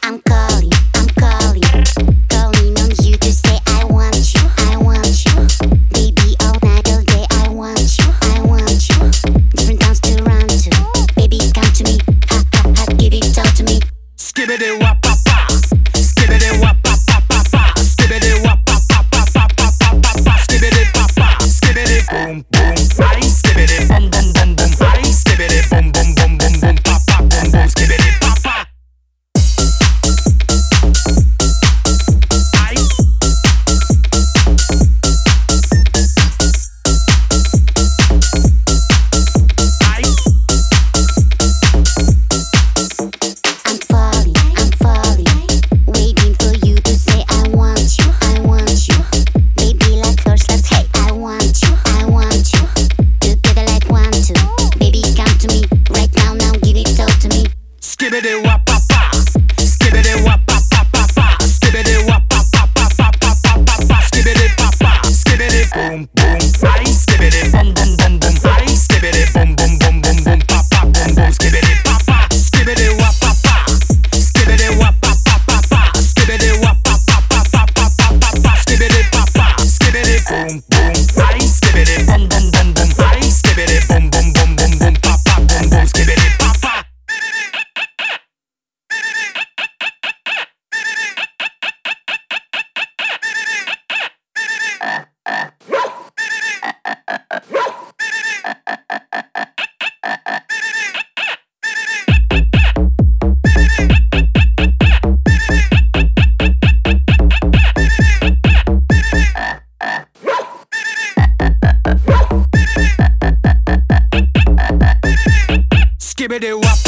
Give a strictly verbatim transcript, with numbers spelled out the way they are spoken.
I'm calling, I'm calling, calling on you to say I want you, I want you. Baby, all night, all day, I want you, I want you. Different towns to run to, baby, come to me, ha ha ha, give it all to me. Skibbity wap pa pa, skibbity wap pa pa pa pa, skibbity wap pa pa pa pa pa pa pa pa, skibbity pa pa, skibbity boom boom, ay skibbity boom boom boom boom, ay skibbity boom boom boom boom boom, pa pa boom boom, skibbity pa pa. Ay. Ay. I'm falling, I'm falling, waiting for you to say I want you, I want you. Baby, like horse, let's hey, I want you, I want you. Together like one, two. Baby, come to me right now, now give it all to me. Skibbity wap pa pa, skibbity wap pa pa pa pa, skibbity wap pa pa pa pa pa pa pa pa, skibbity pa pa, skibbity boom boom, ay skibbity boom boom boom boom, ay skibbity boom boom boom boom boom, pa pa boom boom, skibbity pa pa, skibbity wap pa pa, skibbity wap pa pa pa pa, skibbity wap pa pa pa pa pa pa pa pa, skibbity pa pa, skibbity boom boom, ay skibbity boom boom boom boom, ay skibbity boom boom boom boom boom, pa pa boom boom, skibbity pa pa. Skibbity wap